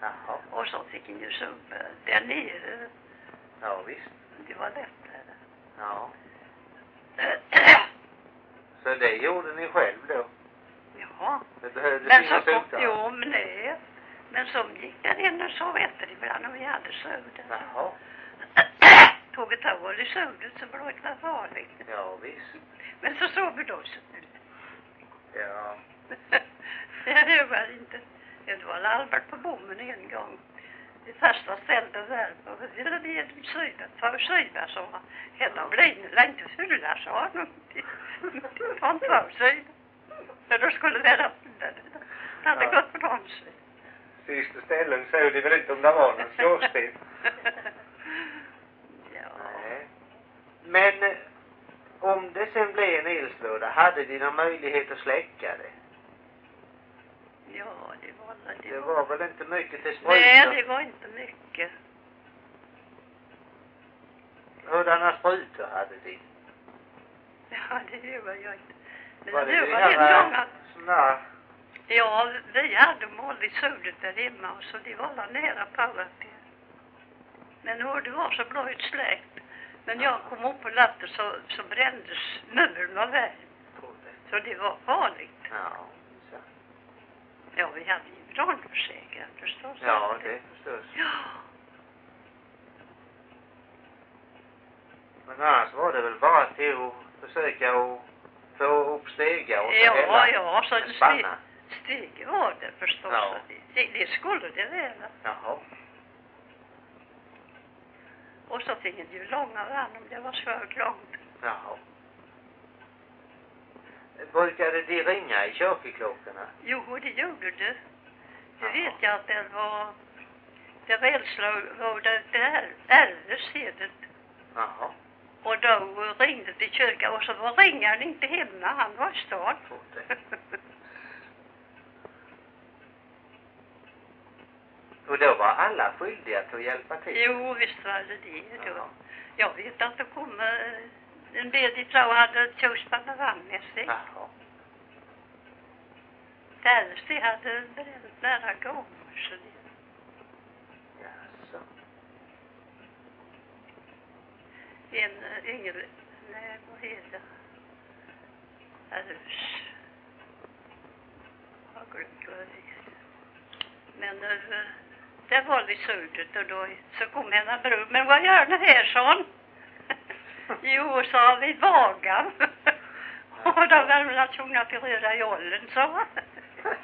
Jaha. Och så fick en ju sova där nere. Ja, visst. Det var lättare. Ja. Så det gjorde ni själv då? Ja. Det behövdes Men inga så kom sotare? jo, men nej. Men så gick den in och sov efter ibland och vi hade sovit. Jaha. Tog ett hål i sovet så blev det var farligt. Ja, visst. Men så sov vi då så. Ja. Det var inte. Det var Albert på bommen en gång. Det första stället där på det var det syda. Två syda så hela blir inte fulla så han. Från två syda. Så då skulle det vara det hade gått på dem sig. Sista ställen såg de väl inte om det var någon skorsten. Ja. Nej. Men om det sen blev en elslåda, hade de någon möjlighet att släcka det? Ja, Det var väl inte mycket till sprutor? Nej, det var inte mycket. Hurdana sprutor hade de? Ja, det var jag inte. Men Var det det var en gång att... såna... Ja, vi hade mål i sodet där hemma och så det var alla nära på att det. Men hur det var så blev det släckt. Men jag kom upp på natten så brändes muren av vägen. Så det var farligt. Ja, så. Ja, vi hade ju brandförsäkran förstås. Ja, det förstås. Ja. Men annars var det väl bara till att försöka att få upp stegar och så Ja, så spanna. steg var det förstås. Ja. Det skulle det väl. Jaha. Och så fick det ju långa värn om det var svårt långt. Jaha. Brukade de ringa i kyrkoklockorna? Jo, det gjorde det. Det vet jag att det var... Det var det ärvdes hedet. Jaha. Och då ringde till kyrkan och så var ringaren inte hemma. Han var i stan. Och då var alla skyldiga till att hjälpa till? Jo, visst var det då. Ja. Jag vet att det kom en del ifrån och hade tjuspanna vann med sig. Jaha. Därför det hade bränt nära gånger så det... Jaså. En yngre... Nej, vad heter det? Arus. Jag har glömt vad det är. Men det var vid sudet och då så kom hennes bror. Men vad gör ni här, son? Jo, sa vi vagan. Och då var de tvungna att röra i åldern, så.